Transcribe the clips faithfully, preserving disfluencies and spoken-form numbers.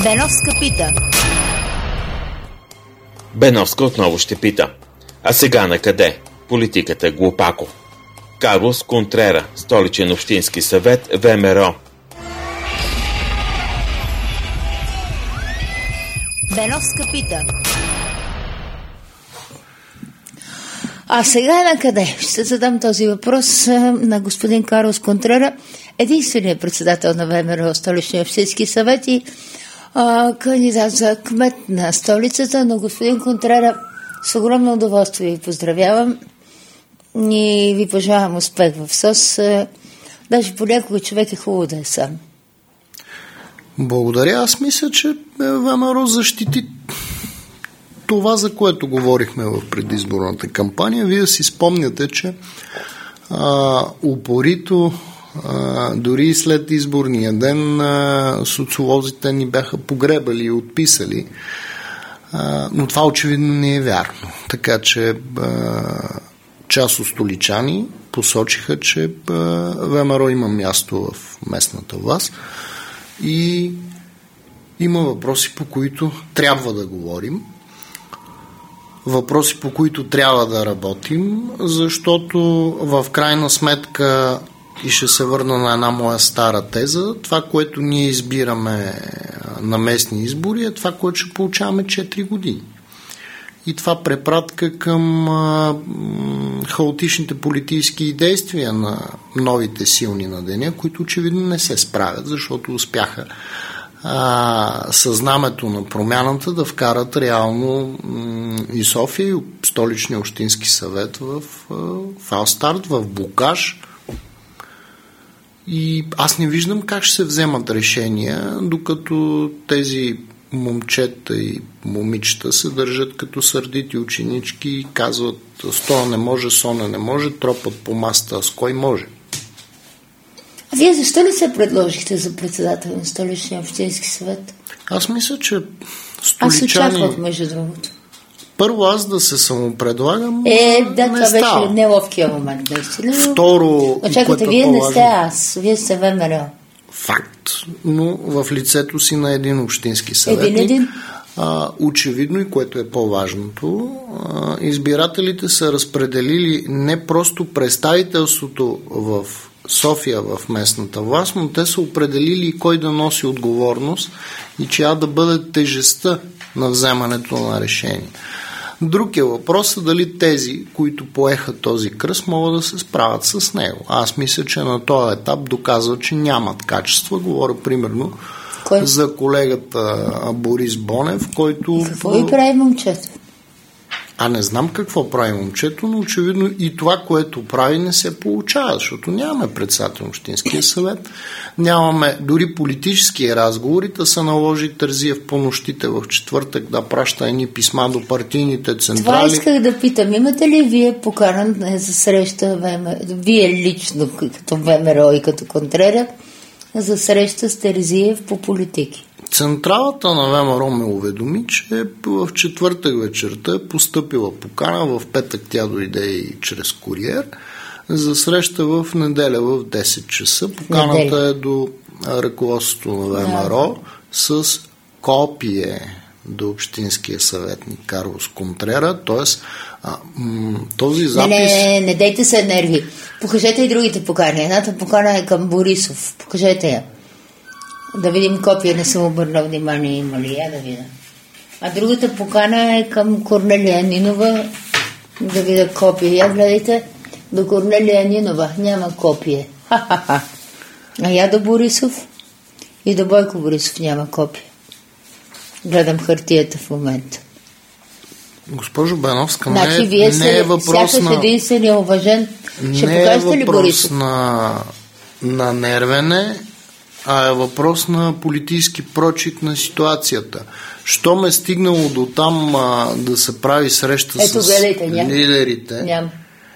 Беновска пита. Беновска отново ще пита. А сега на къде? Политиката е глупако. Карлос Контрера, столичен общински съвет, ВМРО. Беновска пита. А сега на къде? Ще задам този въпрос на господин Карлос Контрера, единственият председател на ВМРО, столичния общински съвет и а, кандидат за кмет на столицата. Но господин Контрера, с огромно удоволствие ви поздравявам и ви пожелавам успех в СОС. Даже понякога човек е хубаво да е сам. Благодаря. Аз мисля, че ВМРО защити това, за което говорихме в предизборната кампания. Вие си спомняте, че а, упорито а, дори и след изборния ден а, социолозите ни бяха погребали и отписали, а, но това очевидно не е вярно. Така че а, част от столичани посочиха, че а, ВМРО има място в местната власт и има въпроси, по които трябва да говорим. Въпроси, по които трябва да работим, защото в крайна сметка, и ще се върна на една моя стара теза, това, което ние избираме на местни избори, е това, което ще получаваме четири години. И това препратка към а, хаотичните политически действия на новите силни на деня, които очевидно не се справят, защото успяха А, съзнамето на промяната да вкарат реално м- и София, и столичния общински съвет в фалстарт, в блокаж. И аз не виждам как ще се вземат решения, докато тези момчета и момичета се държат като сърдити ученички и казват: Стоя не може, Соня не може, тропат по маста, а с кой може? А вие защо ли се предложихте за председател на столичния общински съвет? Аз мисля, че столичани... Аз очаквах, между другото. Първо аз да се самопредлагам. Е, да, не това става. беше неловкия момент, наистина. Второ... Очаквате, вие не сте аз, вие сте ВМРО. Факт, но в лицето си на един общински съветник. Един-един. А, очевидно, и което е по-важното, а, избирателите са разпределили не просто представителството в София в местната власт, но те са определили кой да носи отговорност и чия да бъде тежестта на вземането на решение. Друг е въпросът дали тези, които поеха този кръст, могат да се справят с него. Аз мисля, че на този етап доказва, че нямат качества. Говоря примерно Кой? за колегата Борис Бонев, който... И какво ви прави момчето? А не знам какво прави момчето, но очевидно и това, което прави, не се получава, защото нямаме председател на общинския съвет, нямаме дори политически разговори, да се наложи Терзиев по нощите в четвъртък да праща едни писма до партийните централи. Това исках да питам. Имате ли вие поканан за среща, вие лично като ВМРО и като Контрера, за среща с Терзиев по политики? Централата на ВМРО ме уведоми, че в четвъртък вечерта е постъпила покана, в петък тя дойде и чрез куриер, за среща в неделя в десет часа. Поканата неделя. е до ръководството на ВМРО да. с копие до общинския съветник Карлос Контрера, т.е. този запис... Не, не, не дейте се нерви. Покажете и другите покани. Едната покана е към Борисов. Покажете я. Да видим копия, не съм обърнал внимание, има ли я да видя. А другата покана е към Корнелия Нинова, да видя копия. Я гледайте, до Корнелия Нинова няма копие. Ха-ха-ха. А я до Борисов и до Бойко Борисов няма копия. Гледам хартията в момента. Госпожо Беновска, значи, не, вие не е въпрос сякаш на... един се неуважен. Ще не покажете е ли Борисов? на, на нервене, а е въпрос на политически прочит на ситуацията. Що ме е стигнало до там а, да се прави среща Ето, с гледайте, ням. лидерите? Ням.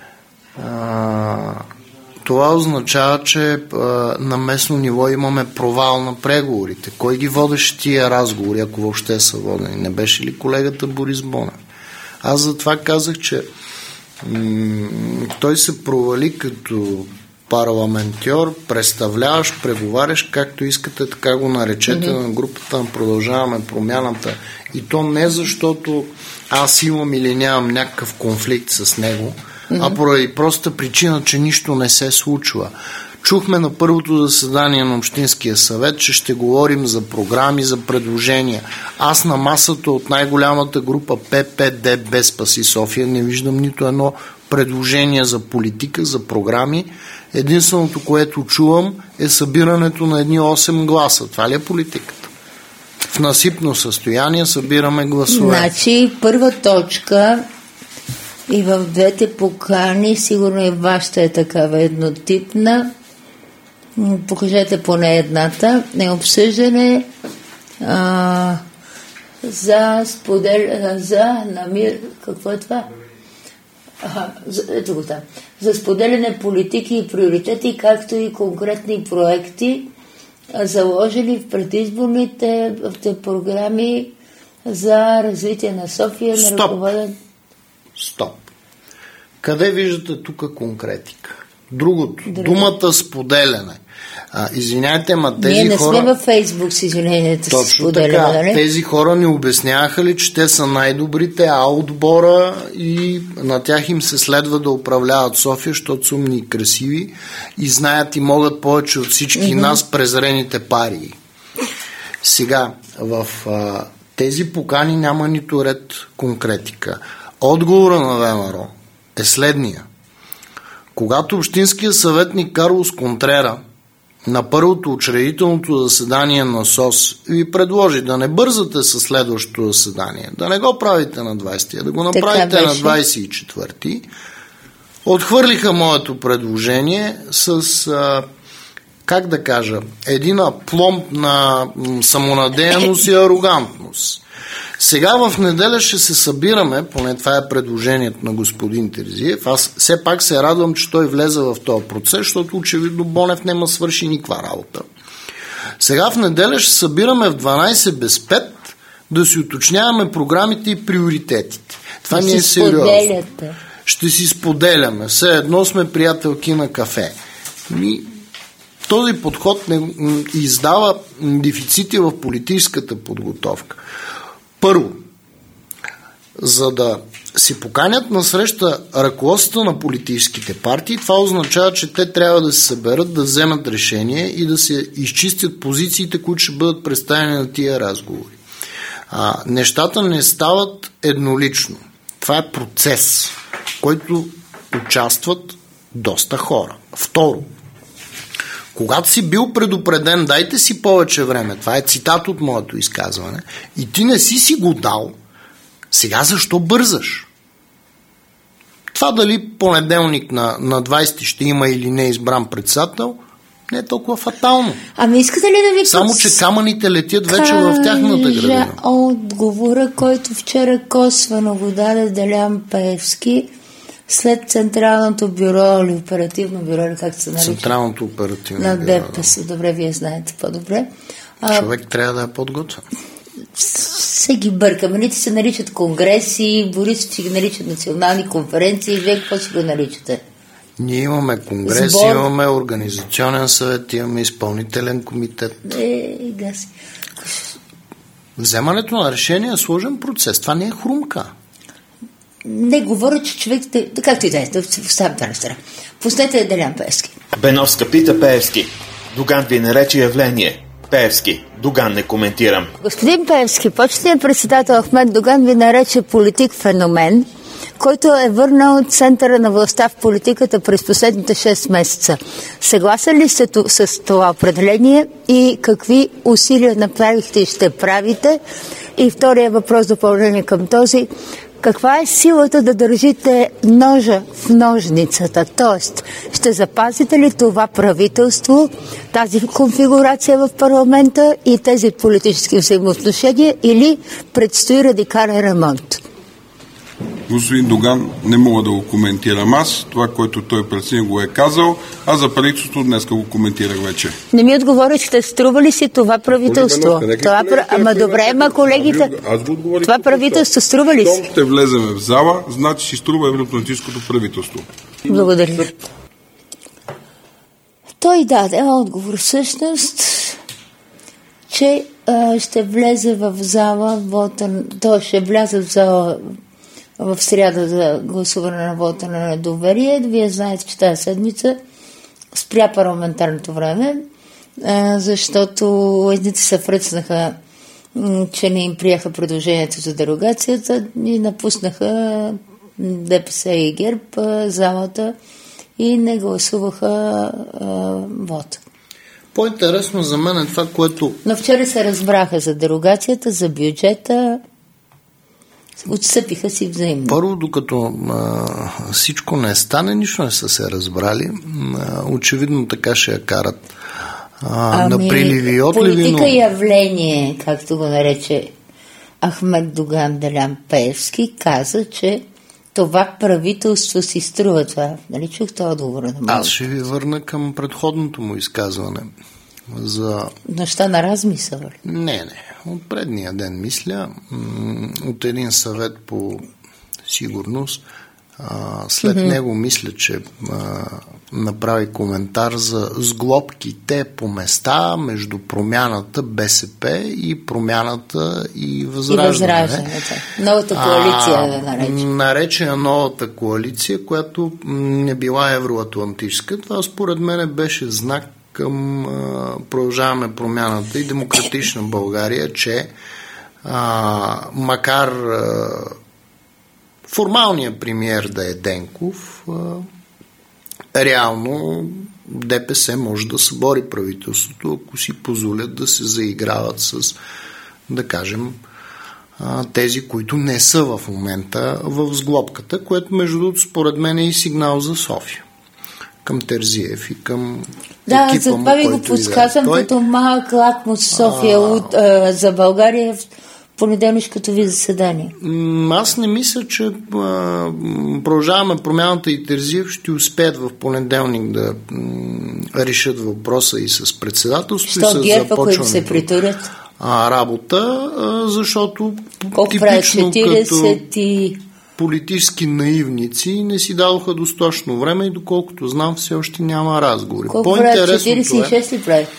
А, това означава, че а, на местно ниво имаме провал на преговорите. Кой ги водеше тия разговори, ако въобще са водени? Не беше ли колегата Борис Бонев? Аз затова казах, че м- той се провали като парламентьор, представляваш, преговаряш, както искате, така го наречете, mm-hmm. на групата на Продължаваме промяната. И то не защото аз имам или нямам някакъв конфликт с него, mm-hmm. а поради проста причина, че нищо не се случва. Чухме на първото заседание на Общинския съвет, че ще говорим за програми, за предложения. Аз на масата от най-голямата група П П Д Б Спаси София не виждам нито едно предложение за политика, за програми. Единственото, което чувам, е събирането на едни осем гласа. Това ли е политиката? В насипно състояние събираме гласове. Значи, първа точка и в двете покани, сигурно и вашата е такава еднотипна, покажете поне едната, е обсъждане а, за споделяне, за намир... Какво е това? А, за, ето го там. За споделяне политики и приоритети, както и конкретни проекти, заложени в предизборните в те програми за развитие на София. Стоп! На ръководен... Стоп! Къде виждате тук конкретика? Другото, Друго. думата споделяне. А, извиняйте, ма тези Ние не хора... сме във Фейсбук с извинението. Точно така. Нали? Тези хора ни обясняваха ли, че те са най-добрите, а отбора и на тях им се следва да управляват София, защото са умни и красиви и знаят и могат повече от всички mm-hmm. нас презрените парии. Сега, в а, тези покани няма нито ред конкретика. Отговора на ВМРО е следния. Когато Общинския съветник Карлос Контрера на първото учредителното заседание на СОС ви предложи да не бързате със следващото заседание, да не го правите на двайсети, да го направите на двайсет и четвърти, отхвърлиха моето предложение с, а, как да кажа, един апломб на самонадеяност и арогантност. Сега в неделя ще се събираме, поне това е предложението на господин Терзиев. Аз все пак се радвам, че той влезе в този процес, защото очевидно Бонев няма свърши никаква работа. Сега в неделя ще събираме в дванайсет без пет да си уточняваме програмите и приоритетите. Това не е сериозно. Ще си споделяме. Все едно сме приятелки на кафе. И този подход не издава дефицити в политическата подготовка. Първо, за да си поканят на среща ръководството на политическите партии, това означава, че те трябва да се съберат, да вземат решение и да се изчистят позициите, които ще бъдат представени на тия разговори. А, нещата не стават еднолично. Това е процес, в който участват доста хора. Второ, когато си бил предупреден, дайте си повече време, това е цитат от моето изказване, и ти не си си го дал, сега защо бързаш? Това дали понеделник на, на двайсети ще има или не избран председател, не е толкова фатално. Ами искате ли да ви... Само, че камъните летят вече в тяхната градина. Отговора, който вчера косвено го даде Делян Пеевски, след Централното бюро или оперативно бюро, или как се нарича? Централното оперативно на бюро. На ДПС, добре, вие знаете по-добре. А, човек трябва да е подготвен. Се ги бъркаме. Ните се наричат конгреси, Борисов си ги наричат национални конференции, вие какво си го наричате? Ние имаме конгрес, Сбор... имаме организационен съвет, имаме изпълнителен комитет. Е, гаси. Вземането на решение е сложен процес. Това не е хрумка. Не говоря, че човек... Както и да е, да оставим тази страна. Пуснете Делян Пеевски. Беновска пита Пеевски. Доган ви нарече явление. Пеевски. Доган не коментирам. Господин Пеевски, почетният председател Ахмед Доган ви нарече политик-феномен, който е върнал центъра на властта в политиката през последните шест месеца. Съгласен ли сте с това определение и какви усилия направихте и ще правите? И втория въпрос, допълнение към този: каква е силата да държите ножа в ножницата? Тоест, ще запазите ли това правителство, тази конфигурация в парламента и тези политически взаимоотношения, или предстои радикален ремонт? Господин Доган, не мога да го коментирам аз. Това, което той пред го е казал, а за правителството днес го коментирах вече. Не ми отговори, че струва ли си това правителство? Това, ама добре, ама колегите... Това правителство струва ли си? Ще влезем в зала, значи си струва евроатлантическото правителство. Благодаря. Той даде отговор всъщност, че а, ще влезе в зала вота, той ще влезе в зала в сряда за гласуване на вота на недоверие. Вие знаете, че тази седмица спря парламентарното време, а, защото едните се фръцнаха, че не им приеха предложението за дерогацията и напуснаха ДПС и ГЕРБ залата и не гласуваха а, вота. По-интересно за мен е това, което... Но вчера се разбраха за дерогацията, за бюджета, отстъпиха си взаимно. Първо, докато а, всичко не стане, нищо не са се разбрали. А, очевидно така ще я карат а, ами, на приливи и отливи. Политика но... явление, както го нарече Ахмед Доган Делян Пеевски, каза, че това правителство си струва това. Нали чух това отговор на малко? Аз ще ви върна към предходното му изказване. За... Нощта на размисъл? Не, не. От предния ден мисля, от един съвет по сигурност. След mm-hmm. него мисля, че а, направи коментар за сглобките по места между промяната БСП и промяната и Възраждане. И Възраждането. Новата коалиция а, да нарече. Наречена новата коалиция, която не била евроатлантическа. Това според мен беше знак към а, Продължаваме промяната и Демократична България, че а, макар а, формалният премиер да е Денков, а, реално ДПС може да събори правителството, ако си позволят да се заиграват с, да кажем, а, тези, които не са в момента в сглобката, което между другото според мен е и сигнал за София. Към Терзиев и към да, екипа му, затова ви го подсказвам той... като малък лакмус София а... от, а, за България в понеделнишкото ви заседание. Аз не мисля, че а, Продължаваме промяната и Терзиев ще успеят в понеделник да м, решат въпроса и с председателството. Що ГЕРБ, които се притурят? А, работа, а, защото колко типично четиридесет и... политически наивници не си дадоха достатъчно време и доколкото знам, все още няма разговори. Колко прави? четиридесет и шест ли прави?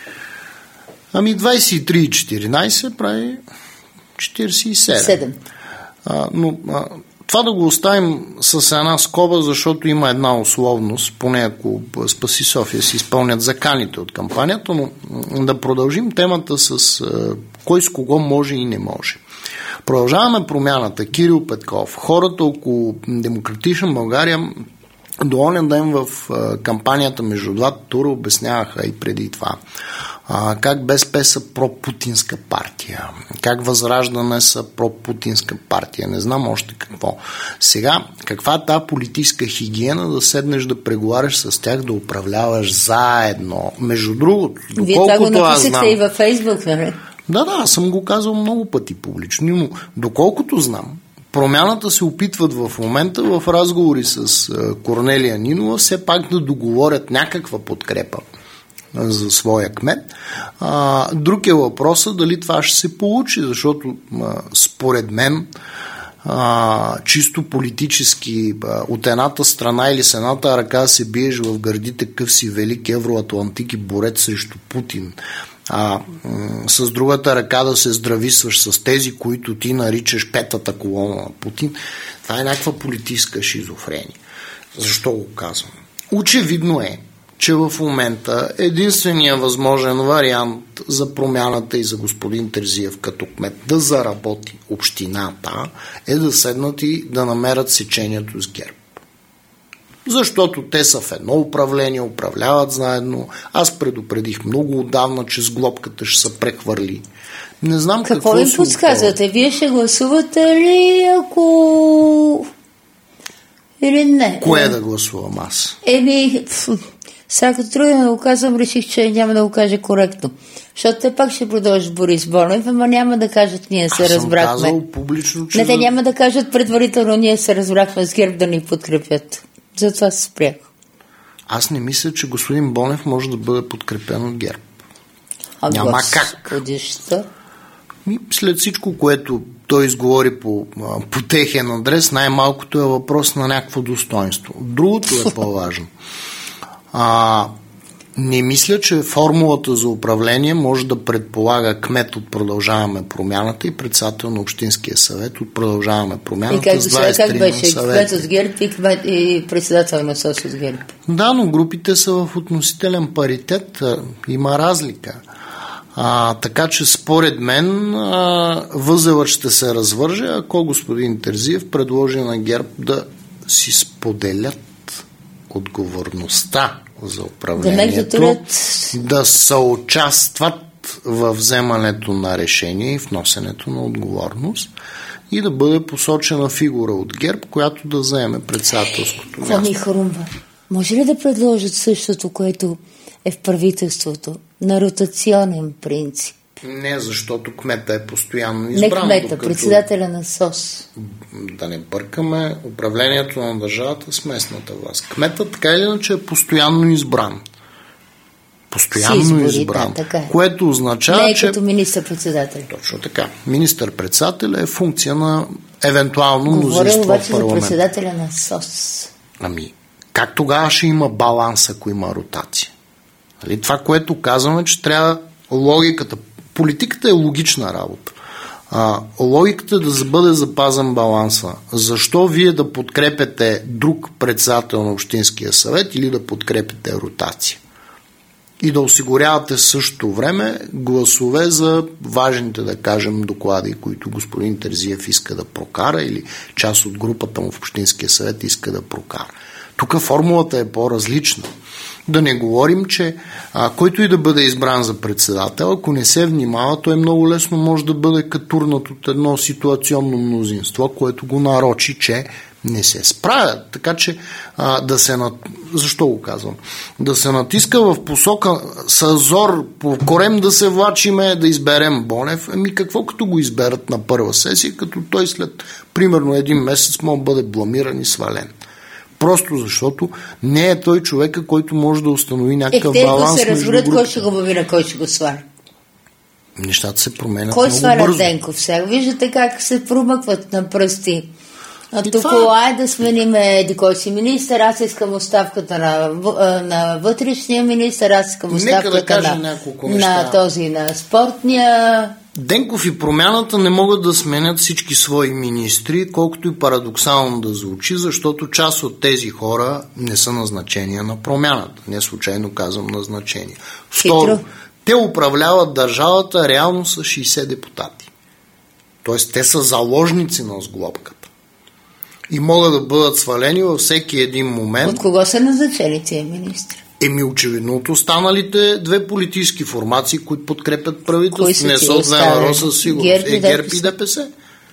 Ами двадесет и три и четиринадесет прави четиридесет и седем. седем. А, но а, това да го оставим с една скоба, защото има една условност, поне ако Спаси София си изпълнят заканите от кампанията, но да продължим темата с а, кой с кого може и не може. Продължаваме промяната. Кирил Петков, хората около Демократична България до онен ден в а, кампанията между двата тура обясняваха и преди това а, как БСП са пропутинска партия, как Възраждане са пропутинска партия, не знам още какво. Сега, каква е тази политическа хигиена да седнеш да преговаряш с тях, да управляваш заедно? Между другото, доколкото Вие това го аз знам... и във Фейсбук, нали? Да, да, аз съм го казал много пъти публично, но доколкото знам, промяната се опитват в момента в разговори с Корнелия Нинова все пак да договорят някаква подкрепа за своя кмет. А, друг е въпросът дали това ще се получи, защото а, според мен а, чисто политически а, от едната страна или с едната ръка се биеш в гърдите къв си велик евроатлантик и борец срещу Путин, а м- с другата ръка да се здрависваш с тези, които ти наричаш петата колона на Путин, това е някаква политическа шизофрения. Защо го казвам? Очевидно е, че в момента единствения възможен вариант за промяната и за господин Терзиев като кмет да заработи общината е да седнат и да намерят сечението с ГЕРБ. Защото те са в едно управление, управляват заедно. Аз предупредих много отдавна, че с глобката ще се прехвърли. Не знам какво, какво им подсказвате? Вие ще гласувате ли, ако... или не? Кое да гласувам аз? Еми, сега като трудно да го казвам, реших, че няма да го кажа коректно. Защото те пак ще продължат Борис Бонев, ама няма да кажат ние се аз разбрахме. Аз съм казал публично, че... Не, те няма да кажат предварително ние се разбрахме с ГЕРБ да ни подкрепят. Затова се спрях. Аз не мисля, че господин Бонев може да бъде подкрепен от ГЕРБ. А няма как. Подища. След всичко, което той изговори по, по техен адрес, най-малкото е въпрос на някакво достоинство. Другото е по-важно. А, Не мисля, че формулата за управление може да предполага кмет от Продължаваме промяната и председател на Общинския съвет от Продължаваме промяната. И как, с двайсет и три как беше? съвети. Кмет от ГЕРБ и, кмет, и председател на СОС от ГЕРБ. Да, но групите са в относителен паритет. Има разлика. А, така че според мен а, възелът ще се развърже, ако господин Терзиев предложи на ГЕРБ да си споделят отговорността за управлението, да, да съучастват в вземането на решение и в носенето на отговорност и да бъде посочена фигура от ГЕРБ, която да заеме председателското място. Ами Харумба, може ли да предложат същото, което е в правителството, на ротационен принцип? Не, защото кмета е постоянно избран. Не кмета, докато... председателя на СОС. Да не бъркаме управлението на държавата с местната власт. Кметът така или иначе е постоянно избран. Постоянно избори, избран. Да, е. Което означава, не е че... като министър-председател. Точно така. Министър-председател е функция на евентуално Говоря мнозинство в парламента. Говоря обаче парламент. за председателя на СОС. Ами, как тогава ще има баланс, ако има ротация? Нали? Това, което казваме, че трябва логиката. Политиката е логична работа. А, логиката е да бъде запазен баланса. Защо вие да подкрепяте друг председател на Общинския съвет или да подкрепяте ротация? И да осигурявате в същото време гласове за важните, да кажем, доклади, които господин Терзиев иска да прокара или част от групата му в Общинския съвет иска да прокара. Тук формулата е по-различна. Да не говорим, че а, който и да бъде избран за председател, ако не се внимава, той много лесно може да бъде катурнат от едно ситуационно мнозинство, което го нарочи, че не се справят. Така че а, да се над... Защо го казвам? Да се натиска в посока съзор, по корем да се влачиме, да изберем Бонев. Ами какво като го изберат на първа сесия, като той след примерно един месец може да бъде бламиран и свален. Просто защото не е той човека, който може да установи някакъв е, баланс. Е, те, ако се разберат, кой ще го бавира, кой ще го сваля? Нещата се променят кой много сваля бързо. Денков сега? Виждате как се промъкват на пръсти. А тук това... е да сменим еди кой си министър, аз искам оставката на, на вътрешния министър, аз искам оставката да на, на този, на спортния... Денков и промяната не могат да сменят всички свои министри, колкото и парадоксално да звучи, защото част от тези хора не са назначения на промяната. Не случайно казвам назначения. Второ, Хитро. те управляват държавата реално с шейсет депутати. Тоест те са заложници на сглобката. И могат да бъдат свалени във всеки един момент. От кого са назначени тия министри? Еми очевидно от останалите две политически формации, които подкрепят правителството. Не са от ВМРО със сигурност. Е, ГЕРБ и ДПС.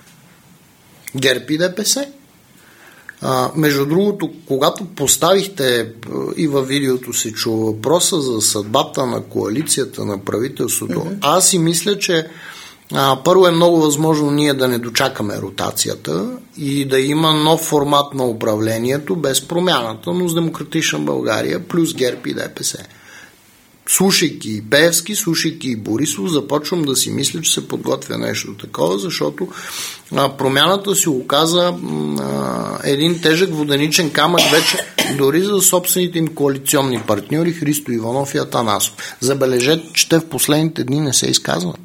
ГЕРБ и ДПС. А, между другото, когато поставихте и във видеото се чува въпроса за съдбата на коалицията на правителството, mm-hmm. аз си мисля, че а, първо е много възможно ние да не дочакаме ротацията и да има нов формат на управлението без промяната, но с Демократична България плюс ГЕРБ и ДПС. Слушайки и Пеевски, слушайки и Борисов, започвам да си мисля, че се подготвя нещо такова, защото а, промяната си оказа а, един тежък воденичен камък вече дори за собствените им коалиционни партньори Христо Иванов и Атанасов. Забележете, че те в последните дни не се изказват.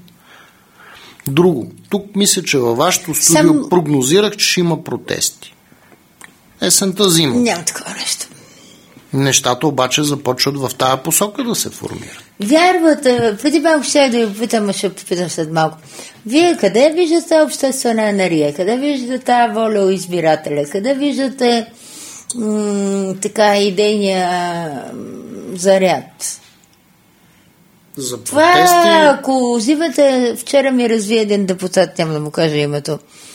Друго. Тук мисля, че във вашето студио Сам... прогнозирах, че ще има протести. Есента зима. Няма такова нещо. Нещата обаче започват в тая посока да се формират. Вярвате, преди малко ще да ви питам, а ще попитам след малко. Вие къде виждате обществена енергия? Къде виждате тази воля у избирателя? Къде виждате м- така идейния заряд? За протести... Това, ако взимате, вчера ми разви един депутат, няма да му кажа името,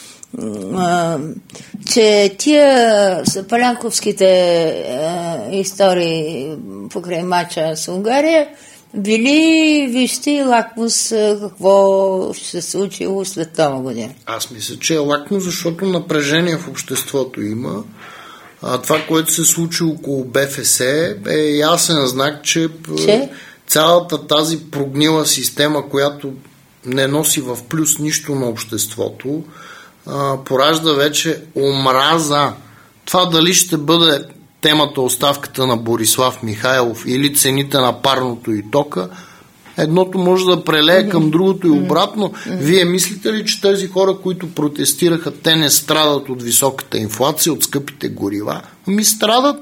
а, че тия палянковските а, истории покрай мача с Унгария били, вижте, лакмус какво ще се случило след това година. Аз мисля, че е лакмус, защото напрежение в обществото има. А това, което се случи около БФС е ясен знак, че... че? Цялата тази прогнила система, която не носи в плюс нищо на обществото, а, поражда вече омраза. Това дали ще бъде темата оставката на Борислав Михайлов или цените на парното и тока, едното може да прелее към другото и обратно. Вие мислите ли, че тези хора, които протестираха, те не страдат от високата инфлация, от скъпите горива? Ами страдат.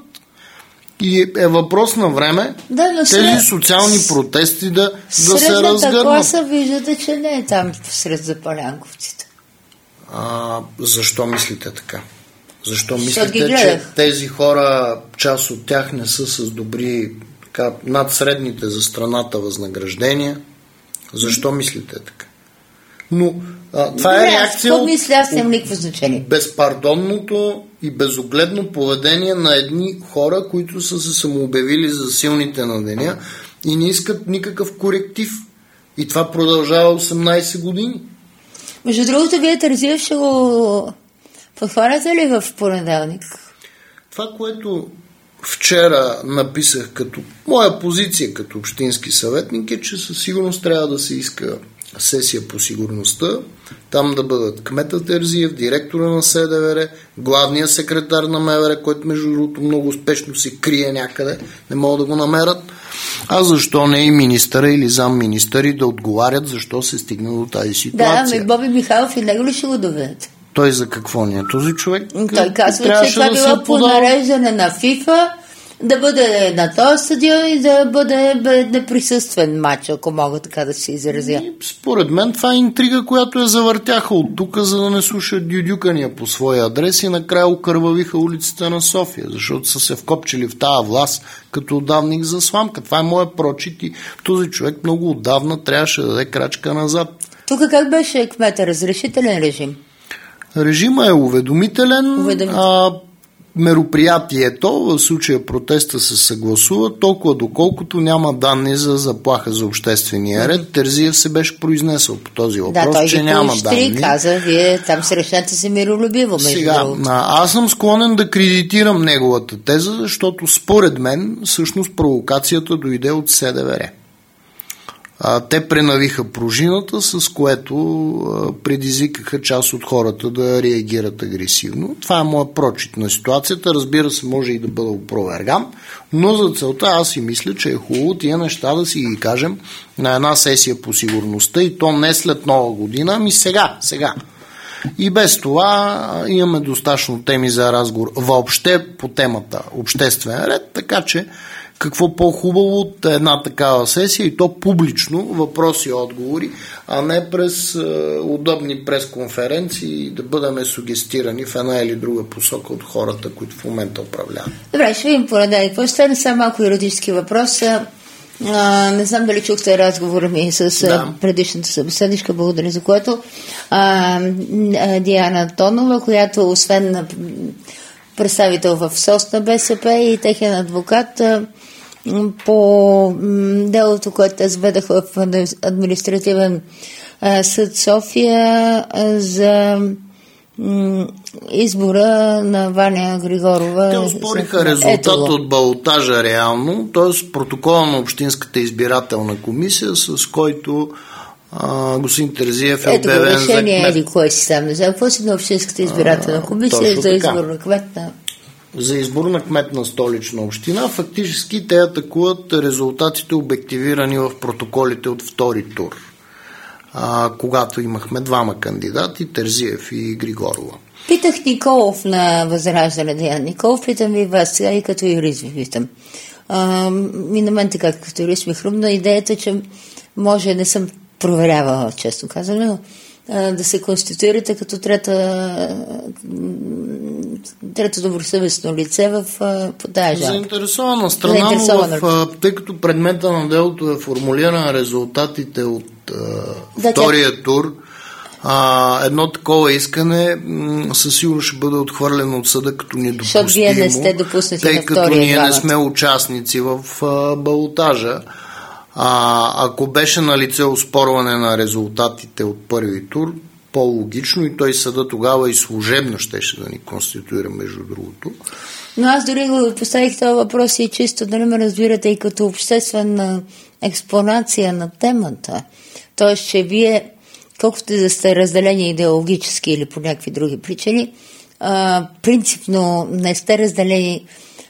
И е въпрос на време да, но тези сред... социални протести да, да се разгърнат. Средната класа виждате, че не е там сред запалянковците. А, защо мислите така? Защо Защо мислите, че тези хора, част от тях не са с добри, така, над средните за страната възнаграждения? Защо мислите така? Но а, това Добре, е реакция от мисля, аз нямам никакво значение. безпардонното и безогледно поведение на едни хора, които са се самообявили за силните на деня и не искат никакъв коректив. И това продължава осемнайсет години. Между другото, вие Терзиев ще го подхваляте ли в понеделник? Това, което вчера написах като моя позиция като общински съветник, е, че със сигурност трябва да се иска сесия по сигурността, там да бъдат кмета Терзиев, директора на СДВР, главния секретар на МВР, който между другото много успешно се крие някъде, не могат да го намерят, а защо не и министъра или замминистъри да отговарят защо се стигна до тази ситуация. Да, ами Боби Михайлов и него ли ще го доведете? Той за какво ни е този човек? Той казва, че това да било по нареждане на ФИФА, да бъде на този стадион и да бъде неприсъствен матч, ако мога така да се изразя. И, според мен това е интрига, която я завъртяха от тук, за да не слушат дюдюкания по своя адрес и накрая окървавиха улицата на София, защото са се вкопчили в тази власт като отдавник за сламка. Това е моя прочит и този човек много отдавна трябваше да даде крачка назад. Тук как беше кмета? Разрешителен режим? Режима е уведомителен, Уведомителен. а мероприятието, в случая протеста се съгласува, толкова доколкото няма данни за заплаха за обществения ред. Терзиев се беше произнесъл по този въпрос, да, той че ги няма поищри, данни. Каза, вие там срещнете се миролюбиво, между Сега, другото. аз съм склонен да кредитирам неговата теза, защото според мен всъщност провокацията дойде от СДВР. А, те пренавиха пружината, с което а, предизвикаха част от хората да реагират агресивно. Това е моя прочит на ситуацията. Разбира се, може и да бъда опроверган, но за целта аз си мисля, че е хубаво тия неща да си ги кажем на една сесия по сигурността и то не след Нова година, ами сега, сега. И без това имаме достатъчно теми за разговор въобще по темата обществен ред, така че какво по-хубаво от една такава сесия и то публично, въпроси и отговори, а не през е, удобни пресконференции да бъдем сугестирани в една или друга посока от хората, които в момента управляват. Добре, ще видим понеделник. Какво ще не са малко юридически въпрос. А, не знам дали чухте разговора ми с да. предишната събеседничка, благодаря за което. А, Диана Тонова, която освен на представител в СОС на БСП и техен адвокат по делото, което те заведаха в административен съд София за избора на Ваня Григорова. Те оспориха резултата от балотажа реално, т.е. протокола на Общинската избирателна комисия, с който а, господин Терзиев е Ето обявен решение, за кмет. Еди, кое си там не знам. Какво си на Общинската избирателна комисия а, за избор така. на кмет на... За избор на кмет на Столична община. Фактически те атакуват резултатите, обективирани в протоколите от втори тур, а, когато имахме двама кандидати, Терзиев и Григорова. Питах Николов на Възраждане, Деян Николов, питам ви вас сега и като юрист ви питам. А, и на мен така като юрист ми хрумна идеята, че може, не съм проверявала, често казвам, но да се конституирате като трета, трето добросъвестно лице в по тази жалба. Заинтересована страна, Заинтересована. В, тъй като предмета на делото е формулиран резултатите от да, втория тя... тур, а, едно такова искане м- със сигурност ще бъде отхвърлено от съда като недопустимо, защото вие не сте допуснати тъй на като втория ние двамата. Не сме участници в а, балотажа. А, ако беше на лице оспорване на резултатите от първи тур, по-логично и той съда тогава и служебно щеше да ни конституира, между другото. Но аз дори го поставих това въпрос и чисто да не ме разбирате и като обществена експонация на темата. Тоест, че вие, колкото да сте разделени идеологически или по някакви други причини, а, принципно не сте разделени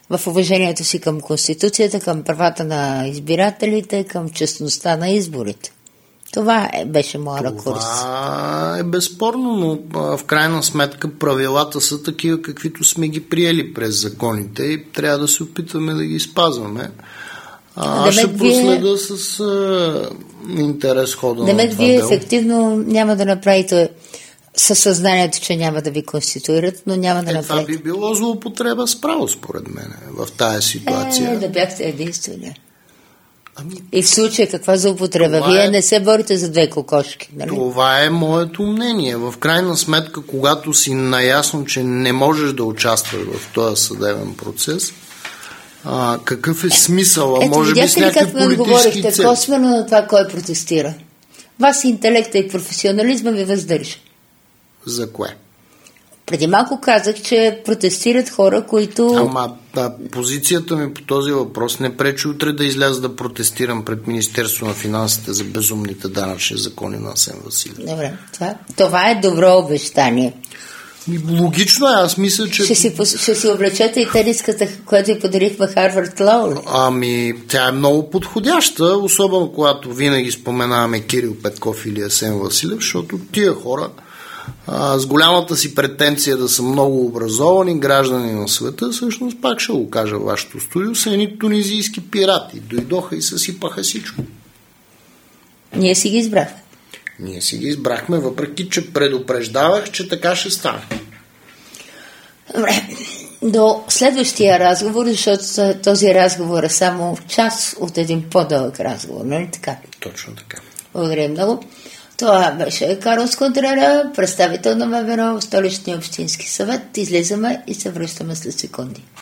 в уважението си към Конституцията, към правата на избирателите, към честността на изборите. Това е, беше моя ракурс. Това е безспорно, но в крайна сметка правилата са такива, каквито сме ги приели през законите и трябва да се опитваме да ги спазваме. А, аз ще вие... проследа с а, интерес хода на това Демек, вие дело. ефективно няма да направите със съзнанието, че няма да ви конституират, но няма да е, направите. Това би било злоупотреба с право, според мен, в тая ситуация. Е, да бяхте единствения. Ами, и в случая каква злоупотреба? Вие е... не се борите за две кокошки, нали? Това е моето мнение. В крайна сметка, когато си наясно, че не можеш да участваш в този съдебен процес, а, какъв е смисъл? А може би с някакви политически цели. Говорихте косвено на това, кой протестира. Вас интелекта и професионализма ви въздържа. За кое? Преди малко казах, че протестират хора, които... Ама а, позицията ми по този въпрос не пречи утре да изляза да протестирам пред Министерство на финансите за безумните данъчни закони на Асен Василев. Добре, това, това е добро обещание. Логично е, аз мисля, че... Ще си, ще си облечете и тениската, която ви подарихме Харвард Лоу. Ами, тя е много подходяща, особено когато винаги споменаваме Кирил Петков или Асен Василев, защото тия хора а, с голямата си претенция да са много образовани граждани на света, всъщност пак ще го кажа в вашето студио, са едни тунизийски пирати. Дойдоха и съсипаха всичко. Ние си ги избрахме. Ние си ги избрахме, въпреки че предупреждавах, че така ще стане. Добре. До следващия разговор, защото този разговор е само част от един по-дълъг разговор, нали така? Точно така. Благодаря много. Това беше Карлос Контрера, представител на МВР в Столичния общински съвет. Излизаме и се връщаме след секунди.